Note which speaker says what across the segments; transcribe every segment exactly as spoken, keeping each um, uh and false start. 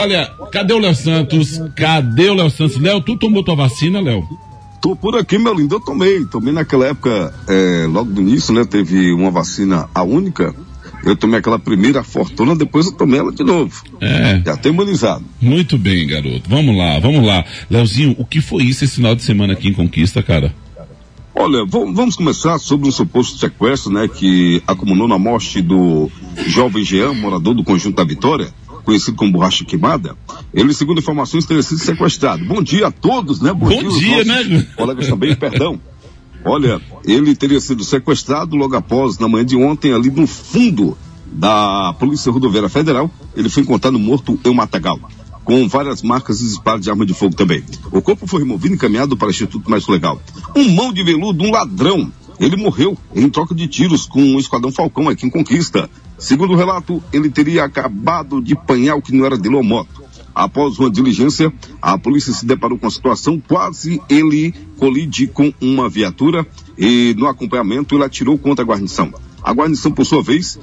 Speaker 1: Olha, cadê o Léo Santos? Cadê o Léo Santos? Léo, tu tomou tua vacina, Léo?
Speaker 2: Tô por aqui, meu lindo, eu tomei, tomei naquela época, é, logo do início, né, teve uma vacina, a única, eu tomei aquela primeira fortuna, depois eu tomei ela de novo.
Speaker 1: É.
Speaker 2: Já tem imunizado.
Speaker 1: Muito bem, garoto, vamos lá, vamos lá. Leozinho, o que foi isso esse final de semana aqui em Conquista, cara?
Speaker 2: Olha, vamos começar sobre um suposto sequestro, né, que acumulou na morte do jovem Jean, morador do Conjunto da Vitória, conhecido como Borracha Queimada. Ele, segundo informações, teria sido sequestrado. Bom dia a todos, né?
Speaker 1: Bom, Bom dia, né?
Speaker 2: Colegas também, perdão. Olha, ele teria sido sequestrado logo após, na manhã de ontem, ali no fundo da Polícia Rodoviária Federal. Ele foi encontrado morto em um matagal, com várias marcas e disparos de arma de fogo também. O corpo foi removido e encaminhado para o Instituto Médico Legal. Um mão de veludo, um ladrão. Ele morreu em troca de tiros com um esquadrão Falcão aqui em Conquista. Segundo o relato, ele teria acabado de apanhar o que não era dele ou moto. Após uma diligência, a polícia se deparou com a situação, quase ele colide com uma viatura e no acompanhamento ele atirou contra a guarnição. A guarnição, por sua vez,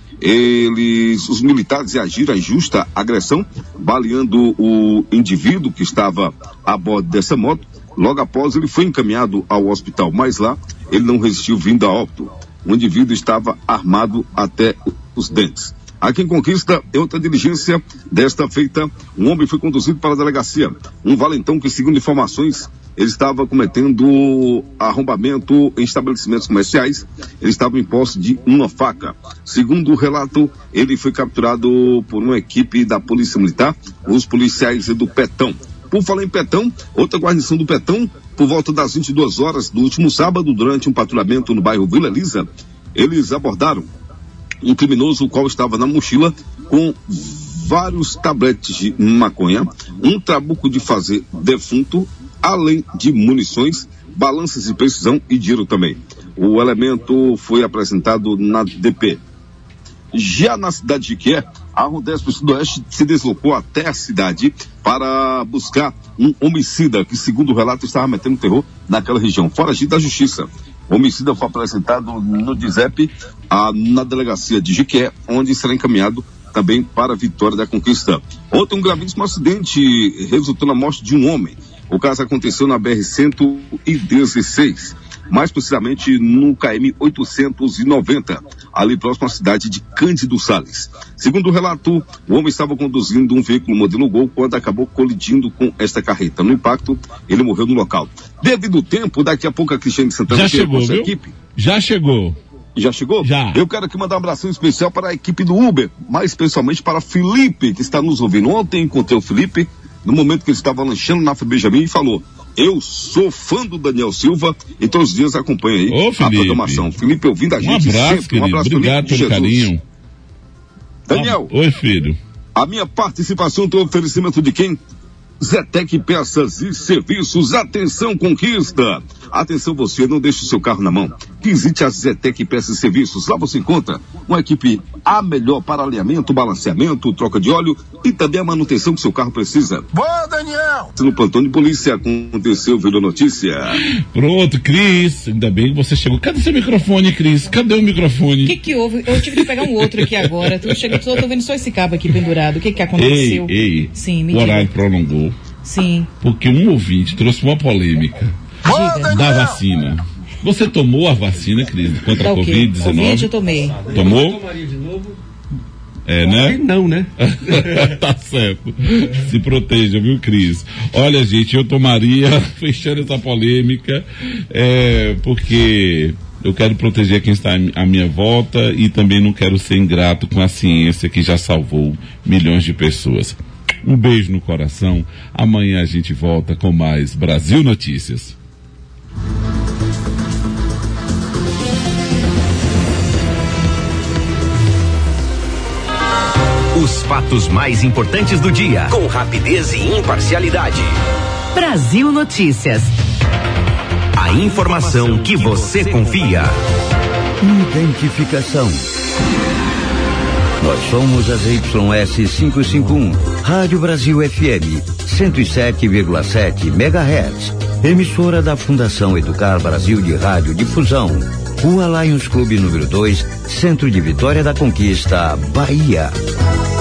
Speaker 2: eles, os militares reagiram à injusta agressão, baleando o indivíduo que estava a bordo dessa moto. Logo após, ele foi encaminhado ao hospital, mas lá ele não resistiu vindo a óbito. O indivíduo estava armado até os dentes. Aqui em Conquista, em outra diligência desta feita, um homem foi conduzido para a delegacia. Um valentão que, segundo informações, ele estava cometendo arrombamento em estabelecimentos comerciais. Ele estava em posse de uma faca. Segundo o relato, ele foi capturado por uma equipe da Polícia Militar, os policiais do Petão. Por falar em Petão, outra guarnição do Petão, por volta das vinte e duas horas do último sábado, durante um patrulhamento no bairro Vila Elisa, eles abordaram um criminoso, o qual estava na mochila com vários tabletes de maconha, um trabuco de fazer defunto, além de munições, balanças de precisão e dinheiro também. O elemento foi apresentado na D P. Já na cidade de Quié, a Rodesp Sudoeste se deslocou até a cidade para buscar um homicida que, segundo o relato, estava metendo terror naquela região, foragido da justiça. O homicida foi apresentado no DISEP, ah, na delegacia de Jiqué, onde será encaminhado também para a Vitória da Conquista. Ontem, um gravíssimo acidente resultou na morte de um homem. O caso aconteceu na B R cento e dezesseis, mais precisamente no K M oitocentos e noventa, ali próximo à cidade de Cândido Sales. Segundo o relato, o homem estava conduzindo um veículo modelo Gol quando acabou colidindo com esta carreta. No impacto, ele morreu no local. Devido ao tempo, daqui a pouco a Cristiane Santana
Speaker 1: já chegou, viu? Equipe. Já chegou.
Speaker 2: Já chegou?
Speaker 1: Já.
Speaker 2: Eu quero aqui mandar um abração especial para a equipe do Uber, mais especialmente para Felipe, que está nos ouvindo. Ontem encontrei o Felipe, no momento que ele estava lanchando na F Benjamin, e falou: eu sou fã do Daniel Silva e todos os dias acompanha aí
Speaker 1: Ô,
Speaker 2: a programação. Felipe ouvindo a gente
Speaker 1: um abraço,
Speaker 2: sempre. Um abraço,
Speaker 1: obrigado
Speaker 2: Felipe,
Speaker 1: pelo carinho.
Speaker 2: Daniel.
Speaker 1: Ah, oi, filho.
Speaker 2: A minha participação tem oferecimento de quem? Zetec Peças e Serviços. Atenção, Conquista. Atenção você, não deixe o seu carro na mão. Visite a Zetec Peças e Serviços. Lá você encontra uma equipe a melhor para alinhamento, balanceamento, troca de óleo e também a manutenção que seu carro precisa.
Speaker 3: Boa, Daniel!
Speaker 2: No plantão de polícia aconteceu, virou notícia.
Speaker 1: Pronto, Cris, ainda bem que você chegou. Cadê seu microfone, Cris? Cadê o microfone?
Speaker 4: O que que houve? Eu tive que pegar um outro aqui agora. Tu chega, tô, tô vendo só esse cabo aqui pendurado. O que que aconteceu?
Speaker 1: Ei, ei,
Speaker 4: Sim, me
Speaker 1: o
Speaker 4: diga.
Speaker 1: horário prolongou.
Speaker 4: Sim.
Speaker 1: Porque um ouvinte trouxe uma polêmica
Speaker 4: Diga.
Speaker 1: da vacina. Você tomou a vacina, Cris, contra
Speaker 4: Tá
Speaker 1: a
Speaker 4: o quê?
Speaker 1: covid dezenove?
Speaker 4: Covid eu tomei.
Speaker 1: Tomou? É, né?
Speaker 3: Não, né?
Speaker 1: Tá certo. Se proteja, viu, Cris? Olha, gente, eu tomaria, fechando essa polêmica, é, porque eu quero proteger quem está à minha volta e também não quero ser ingrato com a ciência que já salvou milhões de pessoas. Um beijo no coração. Amanhã a gente volta com mais Brasil Notícias.
Speaker 5: Os fatos mais importantes do dia, com rapidez e imparcialidade.
Speaker 6: Brasil Notícias.
Speaker 5: A informação que você confia.
Speaker 7: Identificação. Nós somos a Z Y S quinhentos e cinquenta e um, Rádio Brasil F M, cento e sete vírgula sete megahertz, emissora da Fundação Educar Brasil de Rádio Difusão, Rua Lions Clube número dois, Centro de Vitória da Conquista, Bahia.